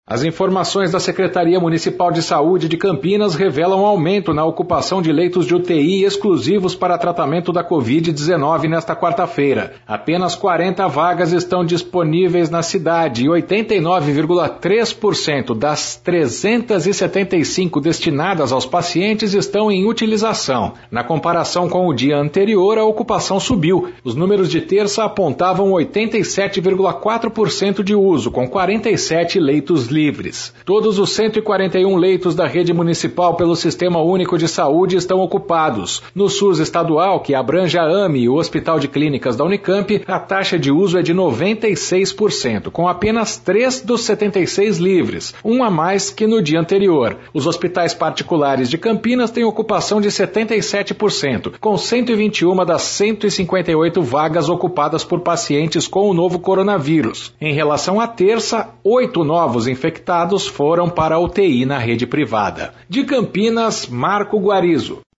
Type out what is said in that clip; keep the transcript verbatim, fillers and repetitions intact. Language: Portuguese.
As informações da Secretaria Municipal de Saúde de Campinas revelam aumento na ocupação de leitos de U T I exclusivos para tratamento da covid dezenove nesta quarta-feira. Apenas quarenta vagas estão disponíveis na cidade e oitenta e nove vírgula três por cento das trezentas e setenta e cinco destinadas aos pacientes estão em utilização. Na comparação com o dia anterior, a ocupação subiu. Os números de terça apontavam oitenta e sete vírgula quatro por cento de uso, com quarenta e sete leitos livres. livres. Todos os cento e quarenta e um leitos da rede municipal pelo Sistema Único de Saúde estão ocupados. No SUS estadual, que abrange a A M E e o Hospital de Clínicas da Unicamp, a taxa de uso é de noventa e seis por cento, com apenas três dos setenta e seis livres, um a mais que no dia anterior. Os hospitais particulares de Campinas têm ocupação de setenta e sete por cento, com cento e vinte e uma das cento e cinquenta e oito vagas ocupadas por pacientes com o novo coronavírus. Em relação à terça, oito novos infectados foram para a U T I na rede privada. De Campinas, Marco Guarizo.